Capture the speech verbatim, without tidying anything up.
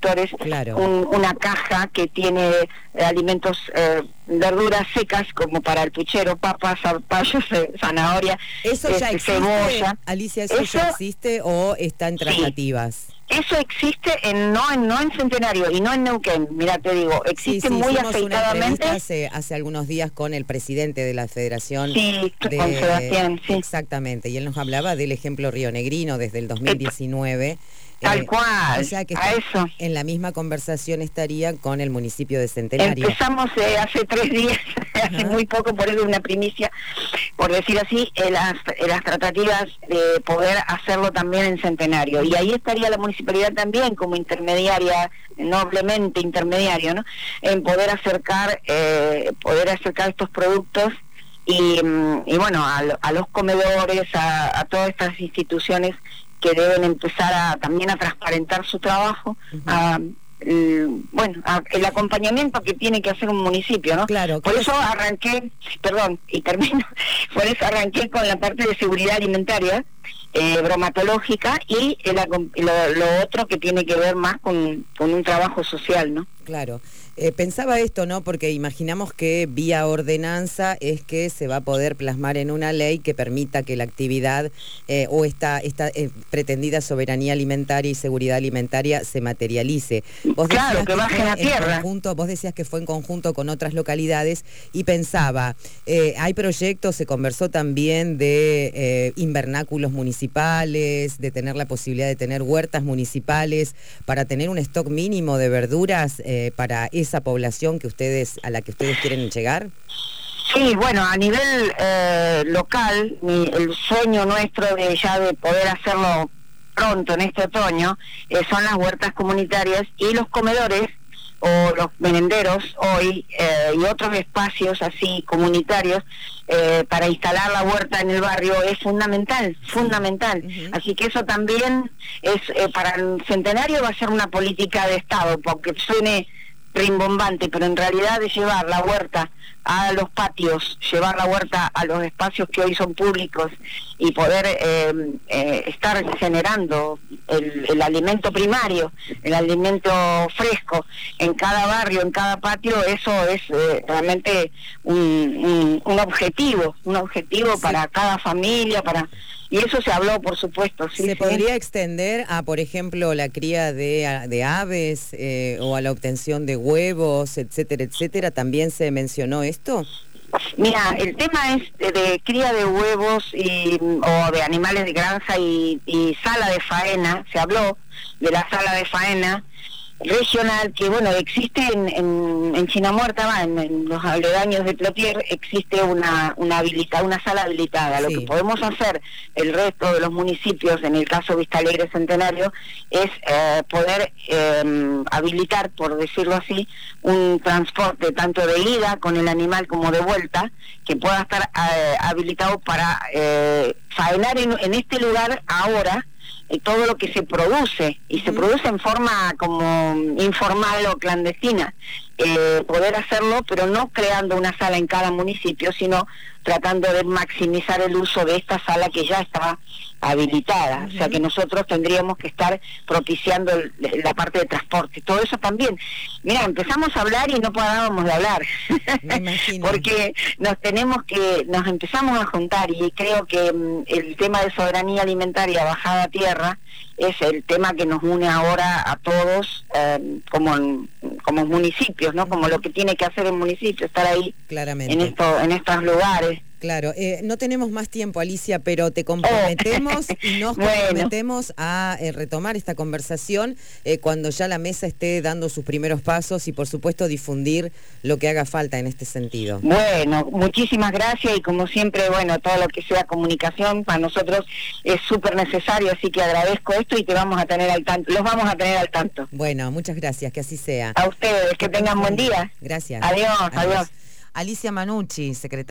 productores, claro. un, una caja que tiene eh, alimentos, eh, verduras secas como para el puchero, papas, zapallos, zanahoria, ¿Eso ya este, existe, cebolla. Alicia, eso, eso ya existe o está en tratativas? Sí. Eso existe en no en no en Centenario y no en Neuquén. Mira, te digo, existe sí, sí, muy hicimos afeitadamente. Una hace, hace algunos días con el presidente de la Federación. Sí, de, con Sebastián, sí. Exactamente, y él nos hablaba del ejemplo rionegrino desde el dos mil diecinueve. Tal eh, cual, o sea que a eso. En la misma conversación estaría con el municipio de Centenario. Empezamos eh, hace tres días, hace muy poco, por eso es una primicia, por decir así, en las, en las tratativas de poder hacerlo también en Centenario. Y ahí estaría la municipalidad también como intermediaria, noblemente intermediario, ¿no? En poder acercar, eh, poder acercar estos productos y, y bueno, a, a los comedores, a, a todas estas instituciones que deben empezar a también a transparentar su trabajo, uh-huh. a, el, bueno, a, el acompañamiento que tiene que hacer un municipio, ¿no? Claro. Por eso arranqué, perdón, y termino, por eso arranqué con la parte de seguridad alimentaria, eh, bromatológica, y el, lo, lo otro que tiene que ver más con, con un trabajo social, ¿no? Claro. Eh, pensaba esto, ¿no? Porque imaginamos que vía ordenanza es que se va a poder plasmar en una ley que permita que la actividad eh, o esta, esta eh, pretendida soberanía alimentaria y seguridad alimentaria se materialice. Vos claro, decías que baje que la tierra. Conjunto, vos decías que fue en conjunto con otras localidades y pensaba, eh, hay proyectos, se conversó también de eh, invernáculos municipales, de tener la posibilidad de tener huertas municipales para tener un stock mínimo de verduras eh, para esa población que ustedes a la que ustedes quieren llegar. Sí, bueno, a nivel eh, local, mi, el sueño nuestro de ya de poder hacerlo pronto en este otoño eh, son las huertas comunitarias y los comedores o los merenderos hoy eh, y otros espacios así comunitarios eh, para instalar la huerta en el barrio es fundamental, fundamental. Uh-huh. Así que eso también es eh, para el Centenario va a ser una política de Estado, porque suene rimbombante, pero en realidad de llevar la huerta a los patios, llevar la huerta a los espacios que hoy son públicos y poder eh, eh, estar generando el, el alimento primario, el alimento fresco en cada barrio, en cada patio, eso es eh, realmente un, un, un objetivo, un objetivo sí. para cada familia, para y eso se habló, por supuesto. Sí, ¿Se sí. podría extender a, por ejemplo, la cría de, de aves eh, o a la obtención de huevos, etcétera, etcétera? ¿También se mencionó esto? Mira, el tema es de, de cría de huevos y, o de animales de granja y, y sala de faena. Se habló de la sala de faena regional, que bueno, existe en, en, en China Muerta, va, en, en los aledaños de Plotier, existe una una habilita, una sala habilitada. Sí. Lo que podemos hacer el resto de los municipios, en el caso Vista Alegre Centenario, es eh, poder eh, habilitar, por decirlo así, un transporte tanto de ida con el animal como de vuelta, que pueda estar eh, habilitado para eh, faenar en, en este lugar ahora todo lo que se produce, y se produce en forma como informal o clandestina, eh, poder hacerlo, pero no creando una sala en cada municipio, sino tratando de maximizar el uso de esta sala que ya está habilitada. Uh-huh. O sea que nosotros tendríamos que estar propiciando el, la parte de transporte, todo eso también. Mira, empezamos a hablar y no parábamos de hablar, porque nos tenemos que, nos empezamos a juntar, y creo que um, el tema de soberanía alimentaria bajada a tierra es el tema que nos une ahora a todos eh, como como municipios, ¿no? Como lo que tiene que hacer el municipio, estar ahí claramente en esto, en estos lugares. Claro, eh, no tenemos más tiempo, Alicia, pero te comprometemos oh. y nos bueno. comprometemos a eh, retomar esta conversación eh, cuando ya la mesa esté dando sus primeros pasos y, por supuesto, difundir lo que haga falta en este sentido. Bueno, muchísimas gracias, y como siempre, bueno, todo lo que sea comunicación para nosotros es súper necesario, así que agradezco esto y te vamos a tener al tanto, los vamos a tener al tanto. Bueno, muchas gracias, que así sea. A ustedes, que tengan buen día. Gracias. Adiós, adiós. adiós. Alicia Manucci, secretaria.